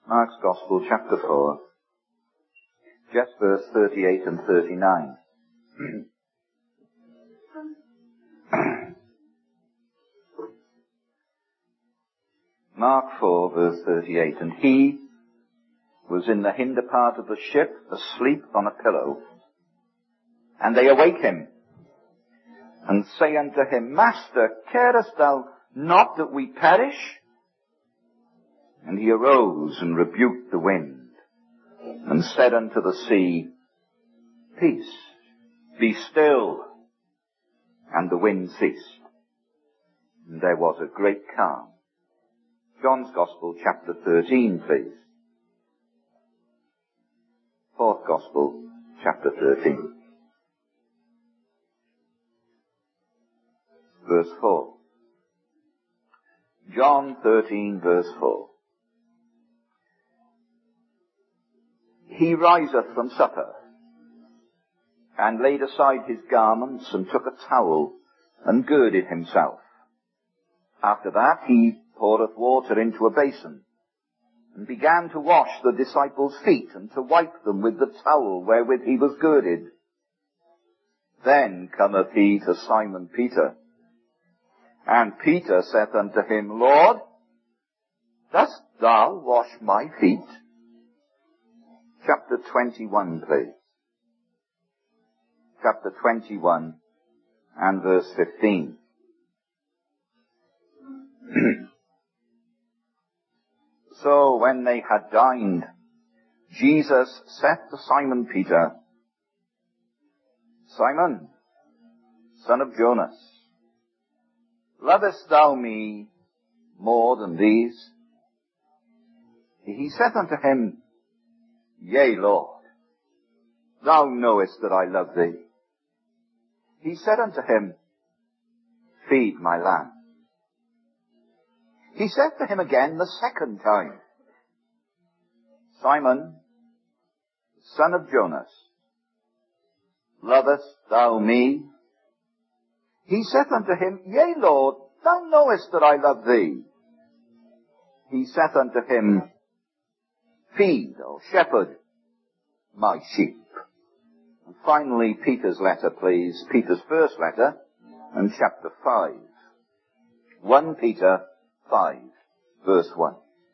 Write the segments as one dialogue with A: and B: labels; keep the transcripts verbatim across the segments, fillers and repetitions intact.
A: Mark's Gospel, chapter four, just verse thirty-eight and thirty-nine. Mark four, verse thirty-eight. And he was in the hinder part of the ship, asleep on a pillow. And they awake him, and say unto him, Master, carest thou not that we perish? And he arose and rebuked the wind, and said unto the sea, Peace, be still. And the wind ceased, and there was a great calm. John's Gospel, chapter thirteen, please. Fourth Gospel, chapter thirteen. Verse four. John thirteen, verse four. He riseth from supper, and laid aside his garments, and took a towel, and girded himself. After that he poureth water into a basin, and began to wash the disciples' feet, and to wipe them with the towel wherewith he was girded. Then cometh he to Simon Peter, and Peter saith unto him, Lord, dost thou wash my feet? Chapter twenty-one, please. Chapter twenty-one and verse fifteen. So when they had dined, Jesus saith to Simon Peter, Simon, son of Jonas, lovest thou me more than these? He saith unto him, Yea, Lord, thou knowest that I love thee. He said unto him, Feed my lambs. He said to him again the second time, Simon, son of Jonas, lovest thou me? He saith unto him, Yea, Lord, thou knowest that I love thee. He saith unto him, Feed, or shepherd, my sheep. And finally, Peter's letter, please. Peter's first letter, and chapter five. First Peter five, verse one.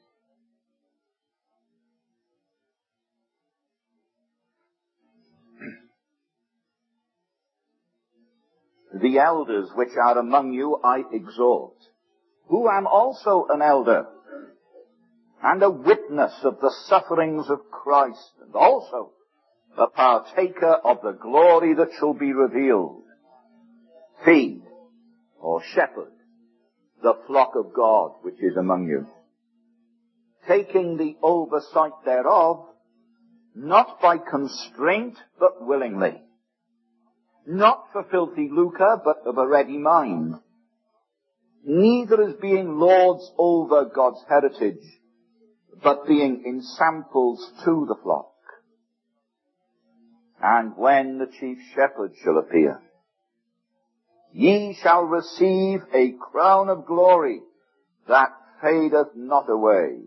A: The elders which are among you I exhort, who am also an elder, and a witness of the sufferings of Christ, and also a partaker of the glory that shall be revealed. Feed, or shepherd, the flock of God which is among you, taking the oversight thereof, not by constraint, but willingly, not for filthy lucre, but of a ready mind, neither as being lords over God's heritage, but being ensamples to the flock. And when the chief shepherd shall appear, ye shall receive a crown of glory that fadeth not away.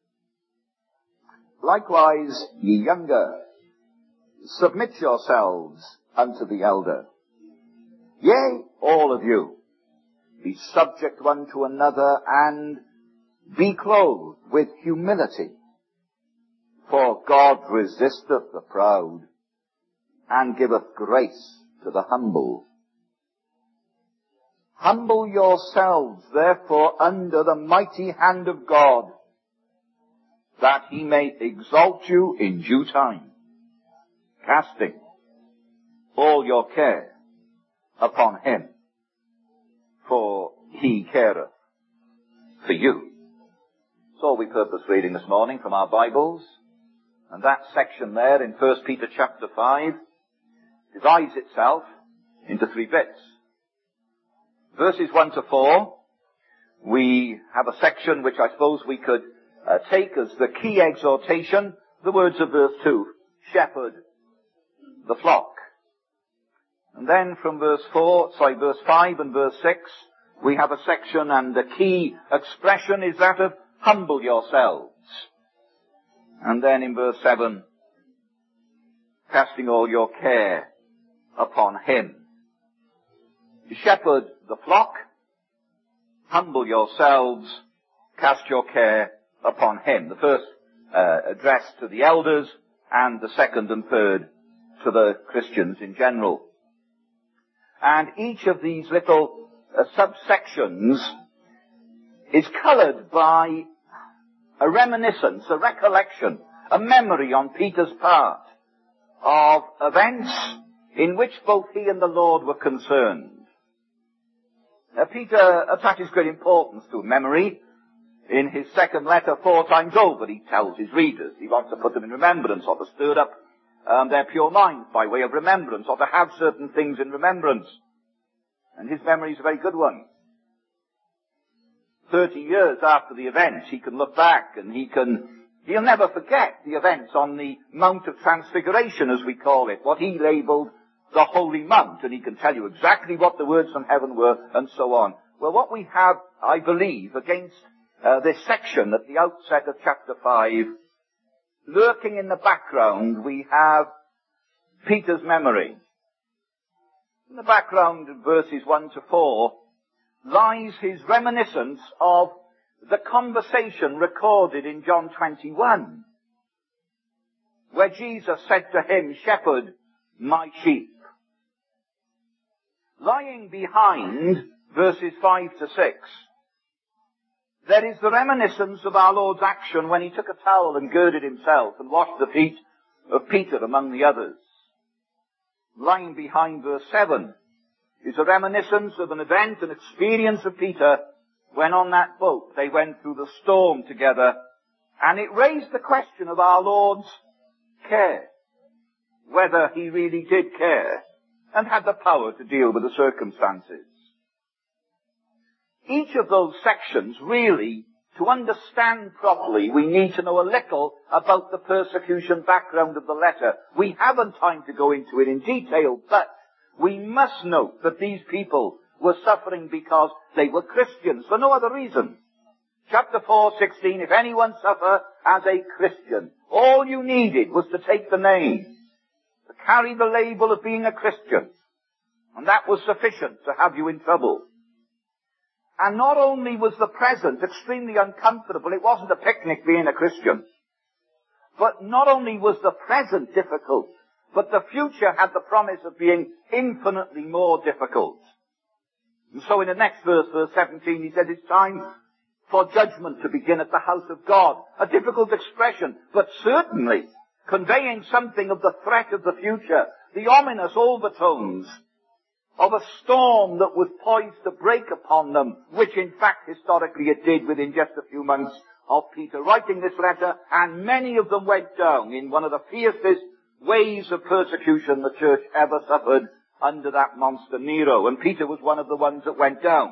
A: Likewise, ye younger, submit yourselves unto the elder. Yea, all of you, be subject one to another, and be clothed with humility. For God resisteth the proud, and giveth grace to the humble. Humble yourselves, therefore, under the mighty hand of God, that he may exalt you in due time, casting all your care upon him, for he careth for you. So we purpose reading this morning from our Bibles, and that section there in First Peter chapter five divides itself into three bits. Verses one to four, we have a section which I suppose we could uh, take as the key exhortation, the words of verse two, shepherd the flock. And then from verse four, sorry, verse five and verse six, we have a section, and the key expression is that of humble yourselves. And then in verse seven, casting all your care upon him. Shepherd the flock, humble yourselves, cast your care upon him. The first uh, addressed to the elders, and the second and third to the Christians in general. And each of these little uh, subsections is coloured by a reminiscence, a recollection, a memory on Peter's part of events in which both he and the Lord were concerned. Uh, Peter attaches great importance to memory. In his second letter, four times over, he tells his readers he wants to put them in remembrance, or to stir up um, their pure minds by way of remembrance, or to have certain things in remembrance. And his memory is a very good one. Thirty years after the events, he can look back and he can, he'll never forget the events on the Mount of Transfiguration, as we call it, what he labelled the Holy Mount, and he can tell you exactly what the words from heaven were, and so on. Well, what we have, I believe, against uh, this section at the outset of chapter five, lurking in the background, we have Peter's memory. In the background, in verses one to four, lies his reminiscence of the conversation recorded in John twenty-one, where Jesus said to him, "Shepherd my sheep." Lying behind verses five to six, there is the reminiscence of our Lord's action when he took a towel and girded himself and washed the feet of Peter among the others. Lying behind verse seven is a reminiscence of an event, an experience of Peter when on that boat they went through the storm together, and it raised the question of our Lord's care, whether he really did care and had the power to deal with the circumstances. Each of those sections, really, to understand properly, we need to know a little about the persecution background of the letter. We haven't time to go into it in detail, but we must note that these people were suffering because they were Christians, for no other reason. Chapter four, sixteen, if anyone suffer as a Christian, all you needed was to take the name, to carry the label of being a Christian, and that was sufficient to have you in trouble. And not only was the present extremely uncomfortable, it wasn't a picnic being a Christian, but not only was the present difficult, but the future had the promise of being infinitely more difficult. And so in the next verse, verse seventeen, he said it's time for judgment to begin at the house of God. A difficult expression, but certainly conveying something of the threat of the future, the ominous overtones of a storm that was poised to break upon them, which in fact historically it did within just a few months of Peter writing this letter, and many of them went down in one of the fiercest waves of persecution the church ever suffered under that monster Nero, and Peter was one of the ones that went down.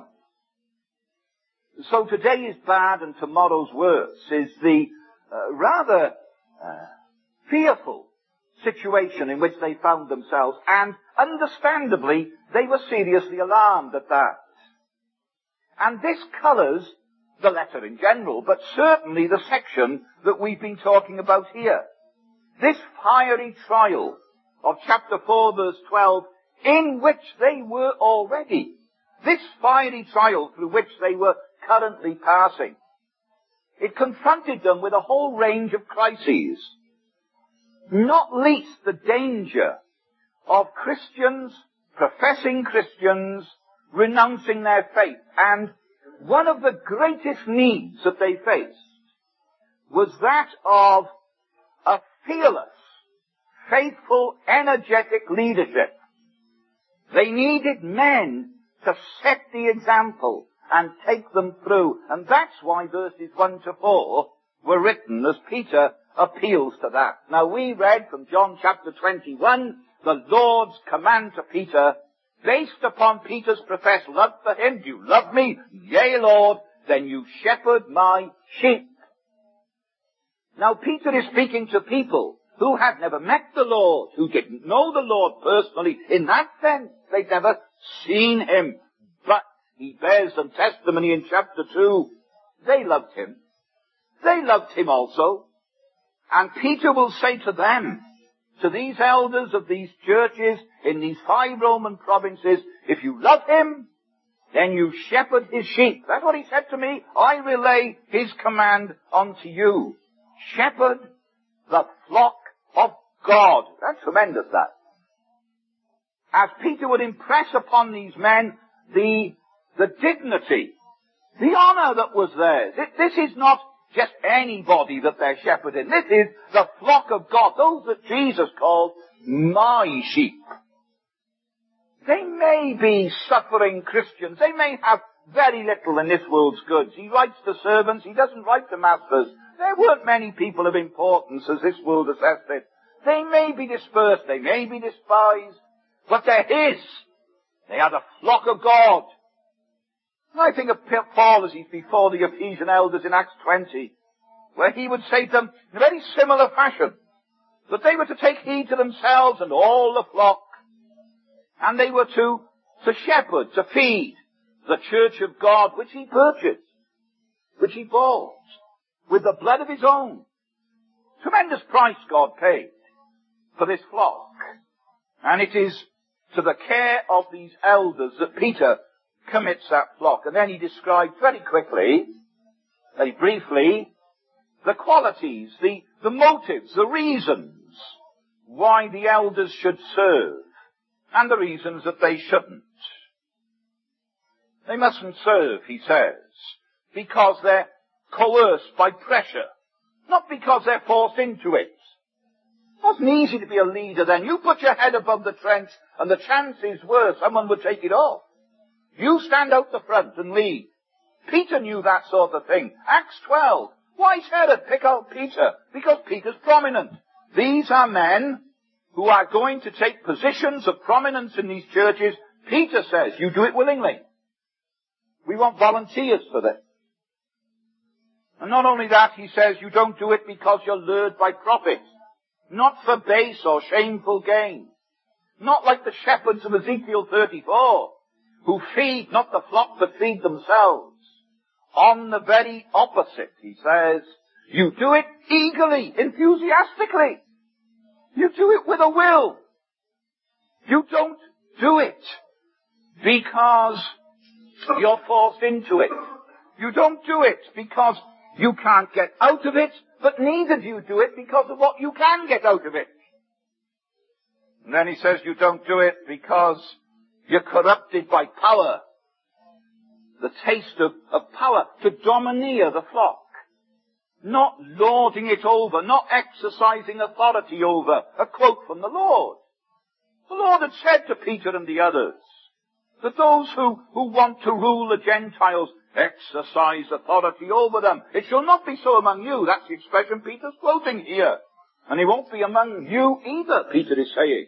A: So today is bad and tomorrow's worse is the uh, rather uh, fearful situation in which they found themselves, and understandably they were seriously alarmed at that. And this colours the letter in general, but certainly the section that we've been talking about here. This fiery trial of chapter four verse twelve, in which they were already. This fiery trial through which they were currently passing. It confronted them with a whole range of crises. Not least the danger of Christians, professing Christians, renouncing their faith. And one of the greatest needs that they faced was that of a fearless, faithful, energetic leadership. They needed men to set the example and take them through. And that's why verses one to four were written as Peter appeals to that. Now we read from John chapter twenty-one, the Lord's command to Peter, based upon Peter's professed love for him. Do you love me? Yea, Lord. Then you shepherd my sheep. Now Peter is speaking to people who had never met the Lord, who didn't know the Lord personally. In that sense, they'd never seen him. But he bears them testimony in chapter two. They loved him. They loved him also. And Peter will say to them, to these elders of these churches in these five Roman provinces, if you love him, then you shepherd his sheep. That's what he said to me. I relay his command unto you. Shepherd the flock of God. That's tremendous, that. As Peter would impress upon these men the, the dignity, the honor that was theirs. This is not just anybody that they're shepherding. This is the flock of God, those that Jesus called my sheep. They may be suffering Christians. They may have very little in this world's goods. He writes to servants. He doesn't write to masters. There weren't many people of importance as this world assessed it. They may be dispersed. They may be despised. But they're his. They are the flock of God. And I think of Paul as he's before the Ephesian elders in Acts twenty, where he would say to them in a very similar fashion that they were to take heed to themselves and all the flock, and they were to, to shepherd, to feed the church of God, which he purchased, which he bought with the blood of his own. Tremendous price God paid for this flock. And it is to the care of these elders that Peter commits that flock. And then he describes very quickly, very briefly, the qualities, the, the motives, the reasons why the elders should serve, and the reasons that they shouldn't. They mustn't serve, he says, because they're coerced by pressure, not because they're forced into it. It wasn't easy to be a leader then. You put your head above the trench, and the chances were someone would take it off. You stand out the front and lead. Peter knew that sort of thing. Acts twelve. Why Herod pick out Peter? Because Peter's prominent. These are men who are going to take positions of prominence in these churches. Peter says, you do it willingly. We want volunteers for this. And not only that, he says, you don't do it because you're lured by profit. Not for base or shameful gain. Not like the shepherds of Ezekiel thirty-four, who feed not the flock but feed themselves. On the very opposite, he says, you do it eagerly, enthusiastically. You do it with a will. You don't do it because you're forced into it. You don't do it because you can't get out of it, but neither do you do it because of what you can get out of it. And then he says you don't do it because you're corrupted by power. The taste of, of power to domineer the flock. Not lording it over, not exercising authority over. A quote from the Lord. The Lord had said to Peter and the others that those who, who want to rule the Gentiles exercise authority over them. It shall not be so among you. That's the expression Peter's quoting here. And it won't be among you either, Peter is saying.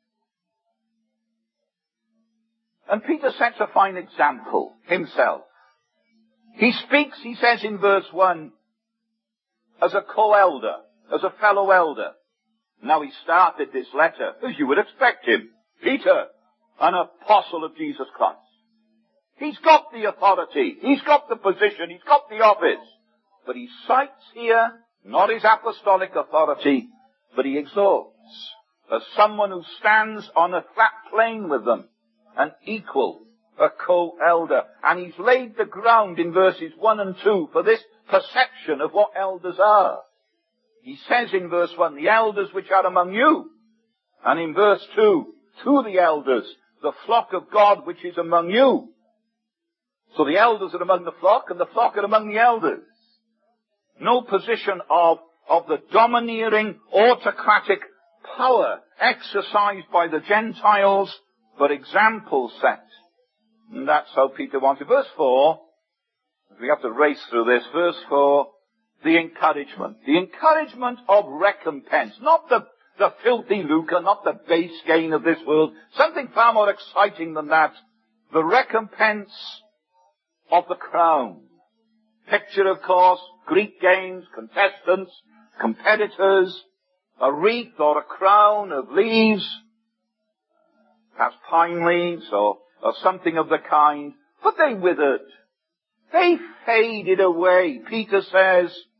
A: And Peter sets a fine example himself. He speaks, he says in verse one, as a co-elder, as a fellow elder. Now he started this letter, as you would expect him. Peter, an apostle of Jesus Christ. He's got the authority, he's got the position, he's got the office. But he cites here not his apostolic authority, but he exhorts as someone who stands on a flat plane with them, an equal, a co-elder. And he's laid the ground in verses one and two for this perception of what elders are. He says in verse one, the elders which are among you. And in verse two, to the elders, the flock of God which is among you. So the elders are among the flock, and the flock are among the elders. No position of, of the domineering, autocratic power exercised by the Gentiles, but examples set. And that's how Peter wants it. Verse four, we have to race through this. Verse four, the encouragement. The encouragement of recompense. Not the, the filthy lucre, not the base gain of this world. Something far more exciting than that. The recompense of the crown. Picture, of course, Greek games, contestants, competitors, a wreath or a crown of leaves, perhaps pine leaves or, or something of the kind, but they withered. They faded away. Peter says,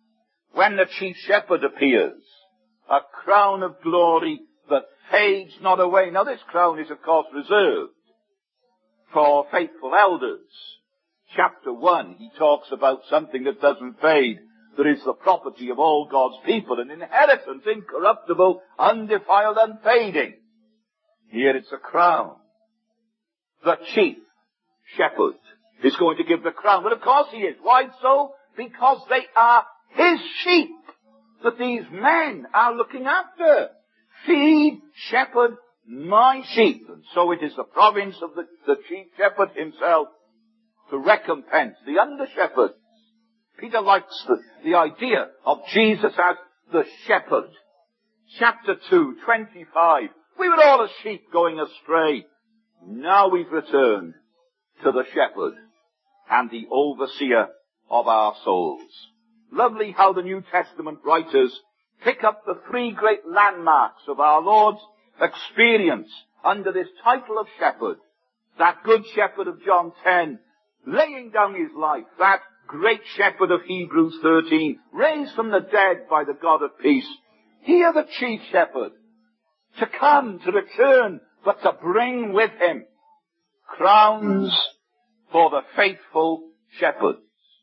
A: when the chief shepherd appears, a crown of glory that fades not away. Now this crown is of course reserved for faithful elders. Chapter one, he talks about something that doesn't fade, that is the property of all God's people, an inheritance incorruptible, undefiled, unfading. Here it's a crown. The chief shepherd is going to give the crown. But of course he is. Why so? Because they are his sheep that these men are looking after. Feed, shepherd, my sheep. And so it is the province of the, the chief shepherd himself to recompense the under-shepherds. Peter likes the, the idea of Jesus as the shepherd. Chapter two, twenty-five. We were all as sheep going astray. Now we've returned to the shepherd and the overseer of our souls. Lovely how the New Testament writers pick up the three great landmarks of our Lord's experience under this title of shepherd. That good shepherd of John ten, laying down his life. That great shepherd of Hebrews thirteen, raised from the dead by the God of peace. Here the chief shepherd, to come, to return, but to bring with him crowns for the faithful shepherds.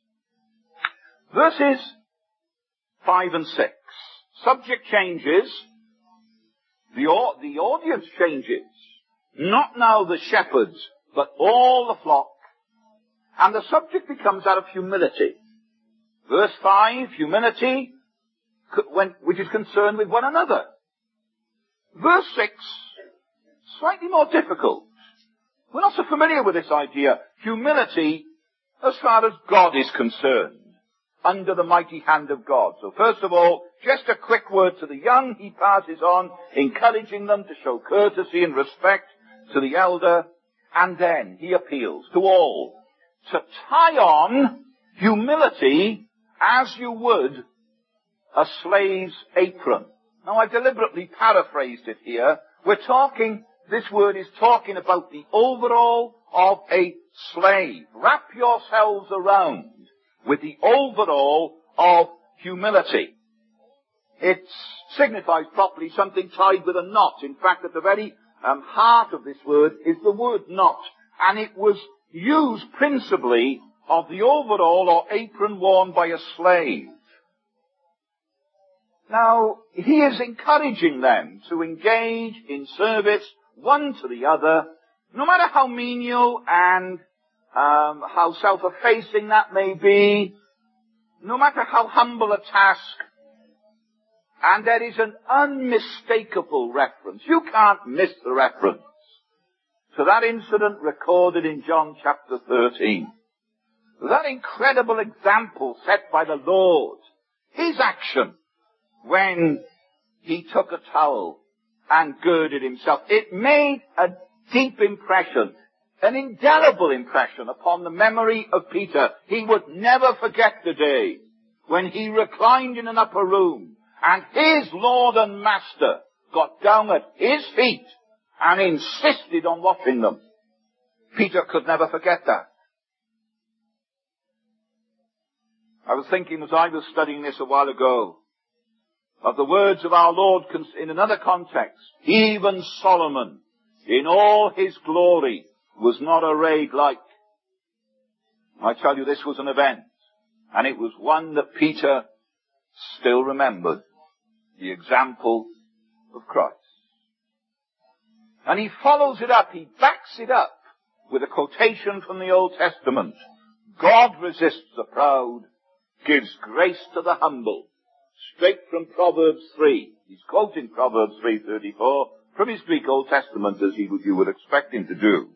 A: Verses five and six. Subject changes. The, the audience changes. Not now the shepherds, but all the flock. And the subject becomes that of humility. Verse five, humility, which is concerned with one another. Verse six, slightly more difficult. We're not so familiar with this idea. Humility as far as God is concerned, under the mighty hand of God. So first of all, just a quick word to the young. He passes on, encouraging them to show courtesy and respect to the elder. And then he appeals to all to tie on humility as you would a slave's apron. Now I deliberately paraphrased it here. We're talking, this word is talking about the overall of a slave. Wrap yourselves around with the overall of humility. It signifies properly something tied with a knot. In fact, at the very um, heart of this word is the word knot. And it was used principally of the overall or apron worn by a slave. Now, he is encouraging them to engage in service one to the other, no matter how menial and um, how self-effacing that may be, no matter how humble a task. And there is an unmistakable reference. You can't miss the reference to that incident recorded in John chapter thirteen. That incredible example set by the Lord. His action when he took a towel and girded himself. It made a deep impression, an indelible impression upon the memory of Peter. He would never forget the day when he reclined in an upper room and his Lord and Master got down at his feet and insisted on washing them. Peter could never forget that. I was thinking as I was studying this a while ago of the words of our Lord in another context. Even Solomon, in all his glory, was not arrayed like. I tell you, this was an event, and it was one that Peter still remembered. The example of Christ. And he follows it up, he backs it up with a quotation from the Old Testament. God resists the proud, gives grace to the humble. Straight from Proverbs three. He's quoting Proverbs three thirty-four from his Greek Old Testament, as he would, you would expect him to do.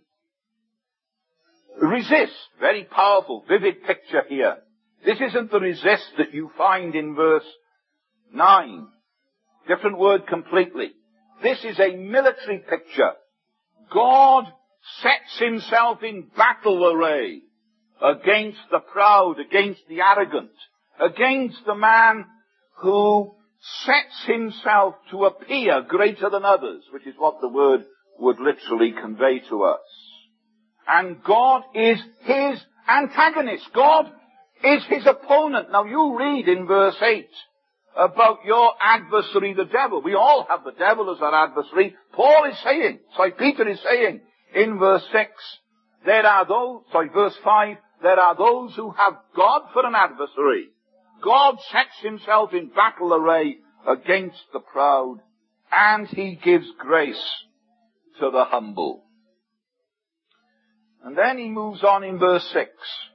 A: Resist. Very powerful, vivid picture here. This isn't the resist that you find in verse nine. Different word completely. This is a military picture. God sets himself in battle array against the proud, against the arrogant, against the man who sets himself to appear greater than others, which is what the word would literally convey to us. And God is his antagonist. God is his opponent. Now you read in verse eight about your adversary, the devil. We all have the devil as our adversary. Paul is saying, sorry, Peter is saying in verse six, there are those, sorry, verse five, there are those who have God for an adversary. God sets himself in battle array against the proud, and he gives grace to the humble. And then he moves on in verse six.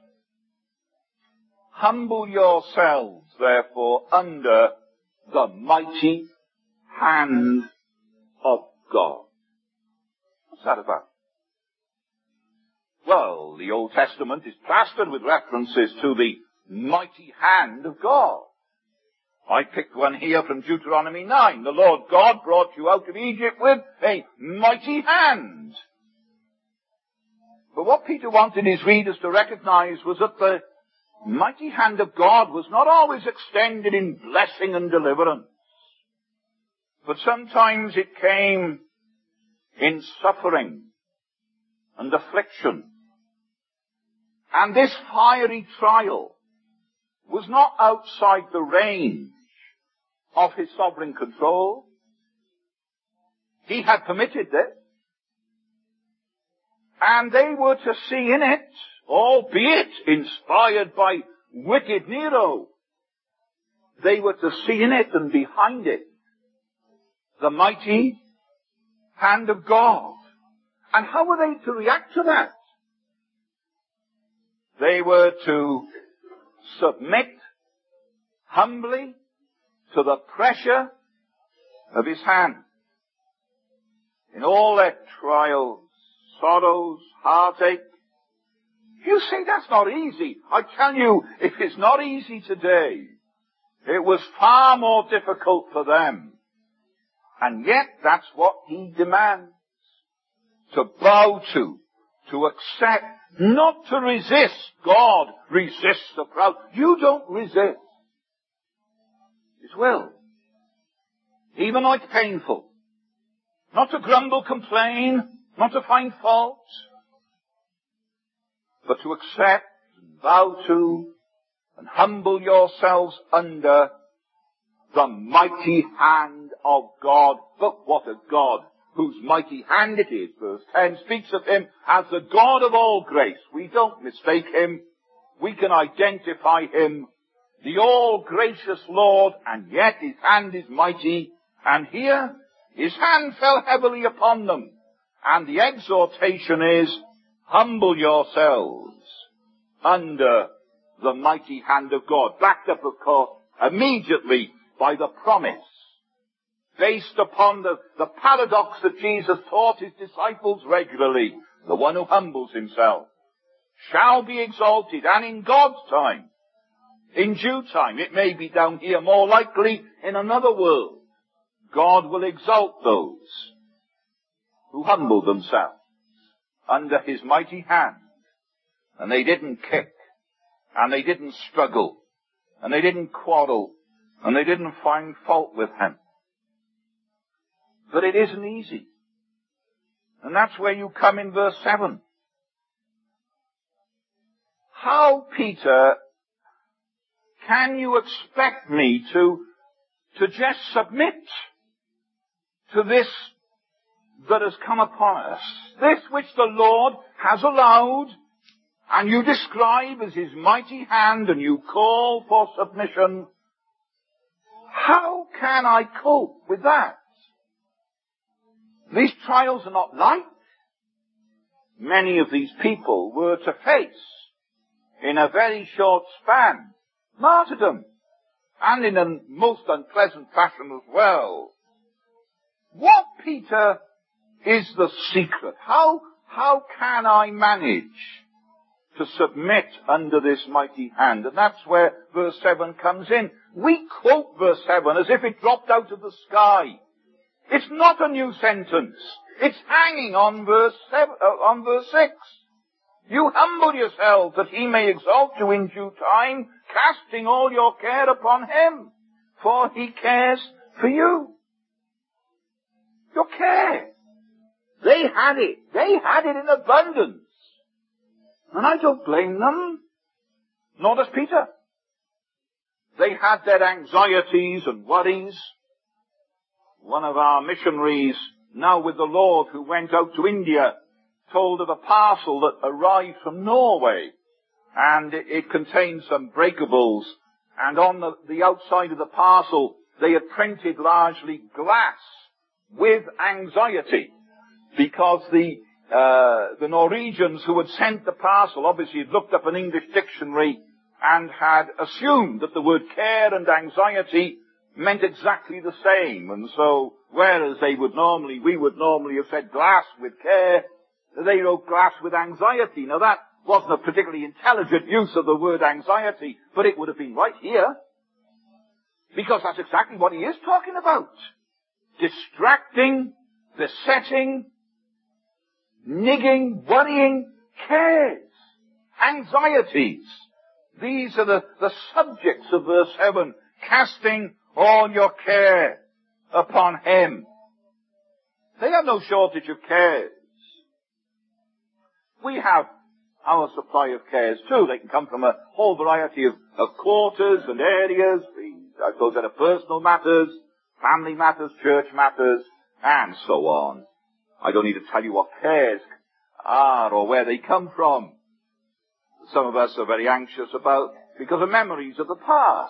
A: Humble yourselves, therefore, under the mighty hand of God. What's that about? Well, the Old Testament is plastered with references to the mighty hand of God. I picked one here from Deuteronomy nine. The Lord God brought you out of Egypt with a mighty hand. But what Peter wanted his readers to recognize was that the mighty hand of God was not always extended in blessing and deliverance, but sometimes it came in suffering and affliction. And this fiery trial was not outside the range of his sovereign control. He had permitted this. And they were to see in it, albeit inspired by wicked Nero, they were to see in it and behind it the mighty hand of God. And how were they to react to that? They were to submit humbly to the pressure of his hand. In all their trials, sorrows, heartache. You say that's not easy. I tell you, if it's not easy today, it was far more difficult for them. And yet that's what he demands. To bow to, to accept, not to resist. God resists the proud. You don't resist his will. Even though it's painful. Not to grumble, complain, not to find fault, but to accept and bow to and humble yourselves under the mighty hand of God. But what a God, whose mighty hand it is. Verse ten speaks of him as the God of all grace. We don't mistake him. We can identify him, the all-gracious Lord, and yet his hand is mighty. And here, his hand fell heavily upon them. And the exhortation is, humble yourselves under the mighty hand of God. Backed up, of course, immediately by the promise, based upon the, the paradox that Jesus taught his disciples regularly. The one who humbles himself shall be exalted, and in God's time, in due time, it may be down here, more likely in another world, God will exalt those who humble themselves under his mighty hand. And they didn't kick, and they didn't struggle, and they didn't quarrel, and they didn't find fault with him. But it isn't easy. And that's where you come in verse seven. How, Peter, can you expect me to, to just submit to this that has come upon us? This which the Lord has allowed, and you describe as his mighty hand, and you call for submission. How can I cope with that? These trials are not light. Many of these people were to face, in a very short span, martyrdom, and in a most unpleasant fashion as well. What, Peter, is the secret? How, how can I manage to submit under this mighty hand? And that's where verse seven comes in. We quote verse seven as if it dropped out of the sky. It's not a new sentence. It's hanging on verse seven, uh, on verse six. You humble yourselves that he may exalt you in due time, casting all your care upon him, for he cares for you. Your care. They had it. They had it in abundance. And I don't blame them. Nor does Peter. They had their anxieties and worries. One of our missionaries, now with the Lord, who went out to India, told of a parcel that arrived from Norway, and it, it contained some breakables, and on the, the outside of the parcel they had printed largely glass with anxiety, because the uh, the Norwegians who had sent the parcel obviously had looked up an English dictionary and had assumed that the word care and anxiety meant exactly the same. And so, whereas they would normally, we would normally have said glass with care, they wrote glass with anxiety. Now that wasn't a particularly intelligent use of the word anxiety, but it would have been right here. Because that's exactly what he is talking about. Distracting, besetting, nigging, worrying, cares, anxieties. These are the, the subjects of verse seven. Casting all your care upon him. They have no shortage of cares. We have our supply of cares too. They can come from a whole variety of, of quarters and areas. I suppose that are personal matters, family matters, church matters, and so on. I don't need to tell you what cares are or where they come from. Some of us are very anxious about because of memories of the past.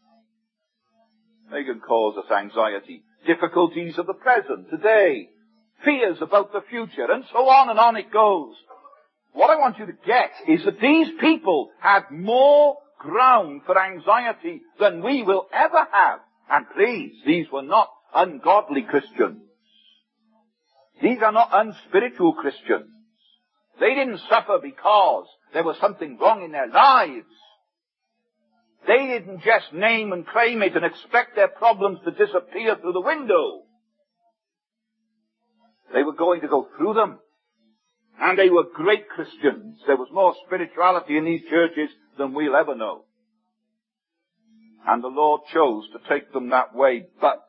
A: They can cause us anxiety. Difficulties of the present, today. Fears about the future, and so on and on it goes. What I want you to get is that these people had more ground for anxiety than we will ever have. And please, these were not ungodly Christians. These are not unspiritual Christians. They didn't suffer because there was something wrong in their lives. They didn't just name and claim it and expect their problems to disappear through the window. They were going to go through them. And they were great Christians. There was more spirituality in these churches than we'll ever know. And the Lord chose to take them that way, but,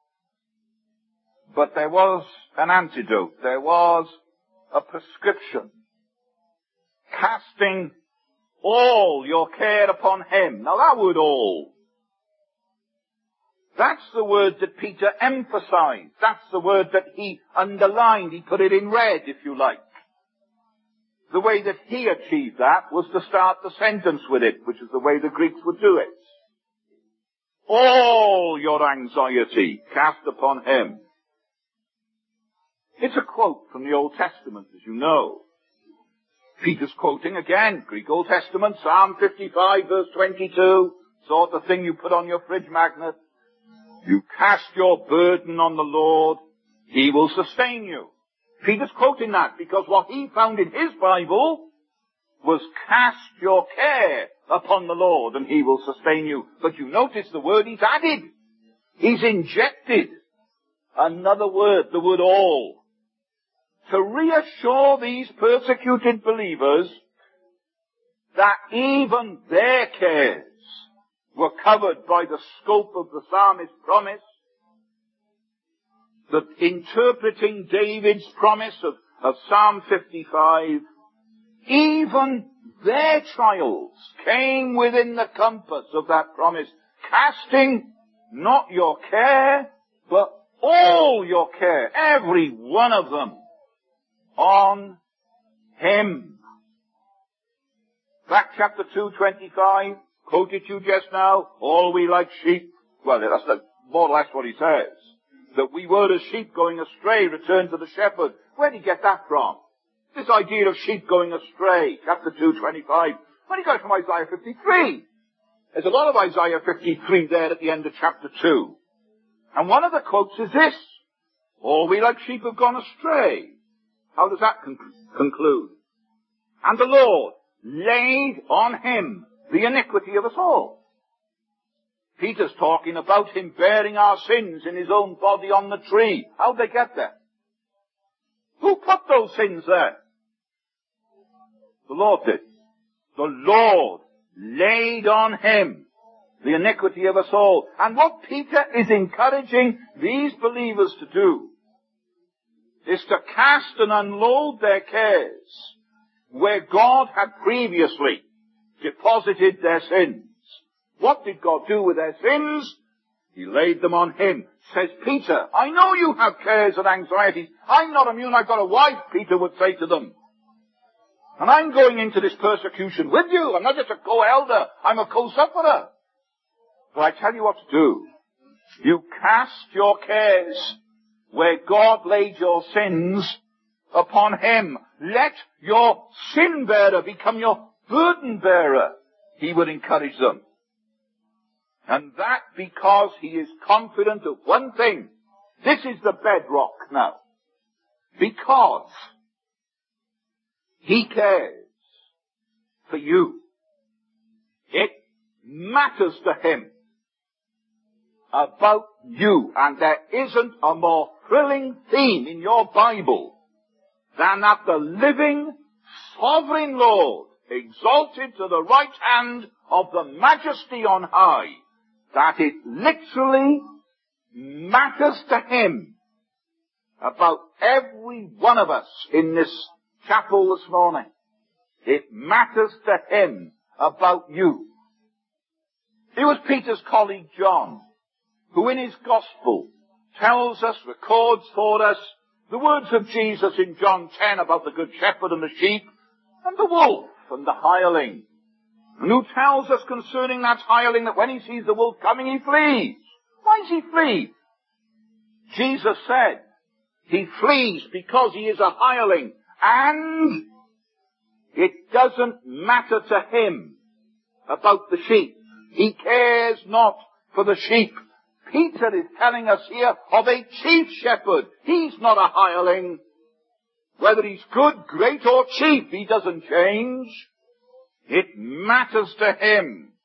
A: but there was an antidote. There was a prescription. Casting all your care upon him. Now that word all, that's the word that Peter emphasized. That's the word that he underlined. He put it in red, if you like. The way that he achieved that was to start the sentence with it, which is the way the Greeks would do it. All your anxiety cast upon him. It's a quote from the Old Testament, as you know. Peter's quoting again, Greek Old Testament, Psalm fifty-five, verse twenty-two, sort of thing you put on your fridge magnet. You cast your burden on the Lord, he will sustain you. Peter's quoting that because what he found in his Bible was cast your care upon the Lord and he will sustain you. But you notice the word he's added. He's injected another word, the word all, to reassure these persecuted believers that even their cares were covered by the scope of the psalmist's promise. That interpreting David's promise of, of Psalm fifty-five, even their trials came within the compass of that promise, casting not your care, but all your care, every one of them, on him. Back chapter two twenty-five, quoted you just now, all we like sheep. Well, that's the, more or less what he says. That we were as sheep going astray, return to the shepherd. Where did he get that from? This idea of sheep going astray, chapter two twenty-five. Where did he get it from Isaiah fifty-three? There's a lot of Isaiah fifty-three there at the end of chapter two. And one of the quotes is this: all we like sheep have gone astray. How does that con- conclude? And the Lord laid on him the iniquity of us all. Peter's talking about him bearing our sins in his own body on the tree. How'd they get there? Who put those sins there? The Lord did. The Lord laid on him the iniquity of us all. And what Peter is encouraging these believers to do is to cast and unload their cares where God had previously deposited their sins. What did God do with their sins? He laid them on him. Says Peter, I know you have cares and anxieties. I'm not immune. I've got a wife, Peter would say to them. And I'm going into this persecution with you. I'm not just a co-elder. I'm a co-sufferer. But I tell you what to do. You cast your cares where God laid your sins upon him. Let your sin bearer become your burden bearer. He would encourage them. And that because he is confident of one thing. This is the bedrock now. Because he cares for you. It matters to him about you. And there isn't a more thrilling theme in your Bible than that the living, sovereign Lord, exalted to the right hand of the majesty on high, that it literally matters to him about every one of us in this chapel this morning. It matters to him about you. It was Peter's colleague John, who in his gospel tells us, records for us, the words of Jesus in John ten about the good shepherd and the sheep, and the wolf and the hireling. And who tells us concerning that hireling that when he sees the wolf coming, he flees. Why does he flee? Jesus said, he flees because he is a hireling, and it doesn't matter to him about the sheep. He cares not for the sheep. Peter is telling us here of a chief shepherd. He's not a hireling. Whether he's good, great, or cheap, he doesn't change. It matters to him.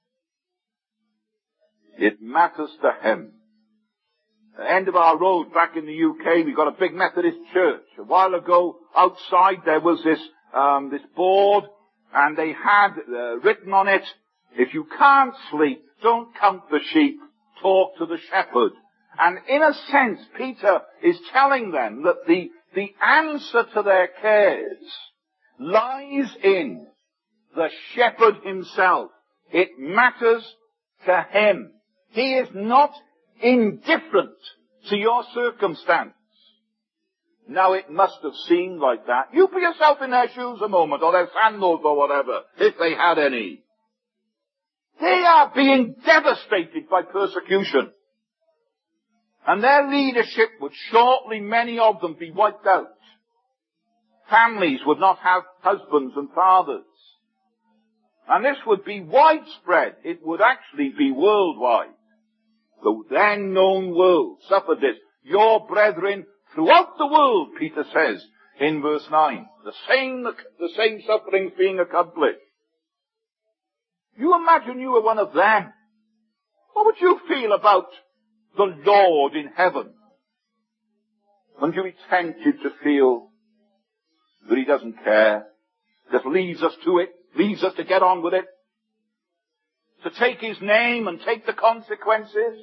A: It matters to him. At the end of our road back in the U K, we got a big Methodist church. A while ago, outside there was this um, this board, and they had uh, written on it, if you can't sleep, don't count the sheep, talk to the shepherd. And in a sense, Peter is telling them that the, the answer to their cares lies in the shepherd himself. It matters to him. He is not indifferent to your circumstance. Now it must have seemed like that. You put yourself in their shoes a moment, or their sandals or whatever, if they had any. They are being devastated by persecution. And their leadership would shortly, many of them, be wiped out. Families would not have husbands and fathers. And this would be widespread. It would actually be worldwide. The then known world suffered this. Your brethren throughout the world, Peter says in verse nine. The same, the same sufferings being accomplished. You imagine you were one of them. What would you feel about the Lord in heaven? Wouldn't you be tempted to feel that he doesn't care? Just leaves us to it, leaves us to get on with it, to take his name and take the consequences.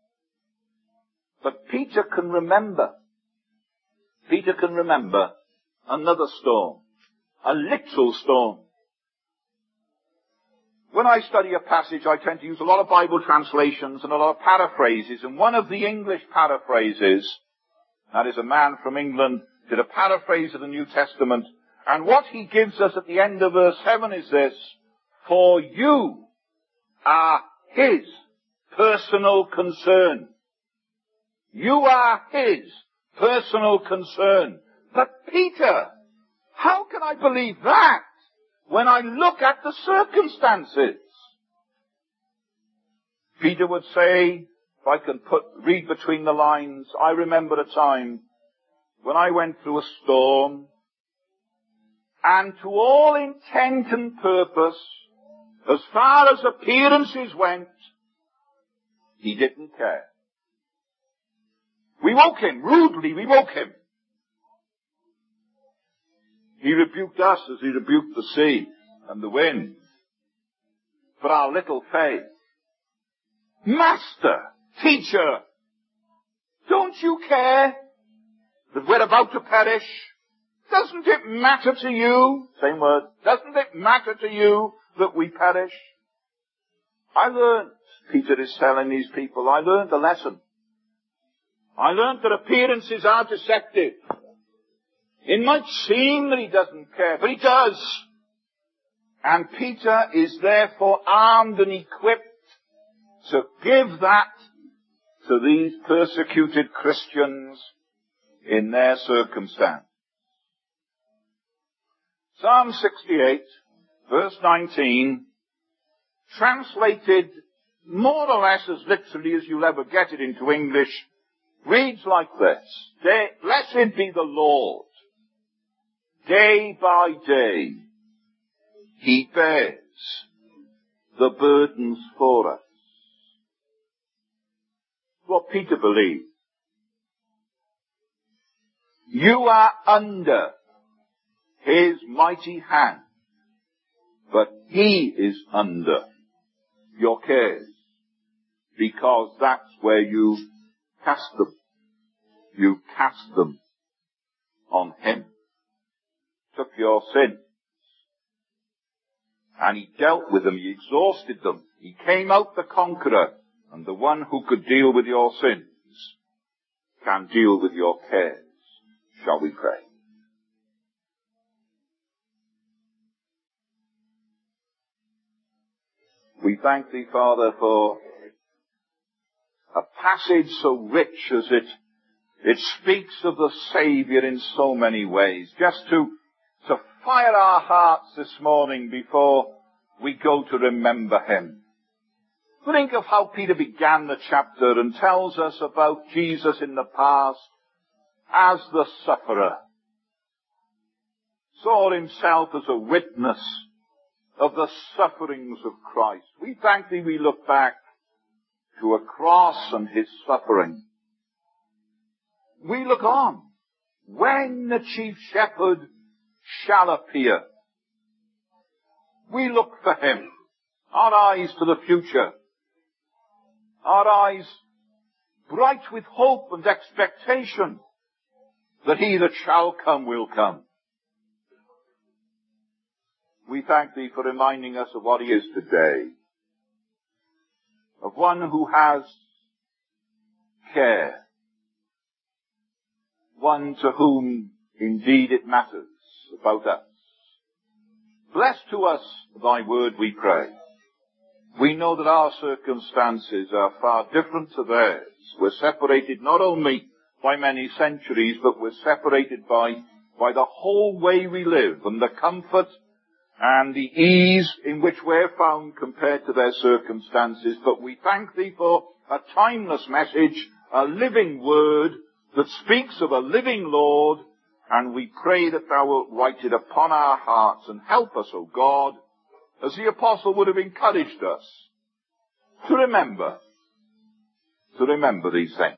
A: But Peter can remember, Peter can remember another storm, a literal storm. When I study a passage, I tend to use a lot of Bible translations and a lot of paraphrases, and one of the English paraphrases, that is a man from England, did a paraphrase of the New Testament, and what he gives us at the end of verse seven is this: for you are his personal concern. You are his personal concern. But Peter, how can I believe that when I look at the circumstances? Peter would say, if I can put, read between the lines, I remember a time when I went through a storm, and to all intent and purpose, as far as appearances went, he didn't care. We woke him, rudely we woke him. He rebuked us as he rebuked the sea and the wind for our little faith. Master, teacher, don't you care that we're about to perish? Doesn't it matter to you, same word, doesn't it matter to you that we perish? I learned Peter is telling these people, I learned a lesson. I learned that appearances are deceptive. It might seem that he doesn't care, but he does. And Peter is therefore armed and equipped to give that to these persecuted Christians in their circumstance. Psalm sixty-eight, verse nineteen, translated more or less as literally as you'll ever get it into English, reads like this: Day, blessed be the Lord, day by day he bears the burdens for us. What Peter believed. You are under his mighty hand, but he is under your cares, because that's where you cast them. You cast them on him. Took your sin, and he dealt with them, he exhausted them. He came out the conqueror, and the one who could deal with your sins can deal with your cares. Shall we pray? We thank thee, Father, for a passage so rich as it, it speaks of the Saviour in so many ways. Just to, to fire our hearts this morning before we go to remember him. Think of how Peter began the chapter and tells us about Jesus in the past as the sufferer. Saw himself as a witness of the sufferings of Christ. We thank thee we look back to a cross and his suffering. We look on when the chief shepherd shall appear. We look for him, our eyes to the future, our eyes bright with hope and expectation that he that shall come will come. We thank thee for reminding us of what he is today, of one who has care, one to whom indeed it matters about us. Bless to us thy word, we pray. We know that our circumstances are far different to theirs. We're separated not only by many centuries, but we're separated by, by the whole way we live and the comfort and the ease in which we're found compared to their circumstances. But we thank thee for a timeless message, a living word that speaks of a living Lord, and we pray that thou wilt write it upon our hearts and help us, O God, as the apostle would have encouraged us, to remember, to remember these things.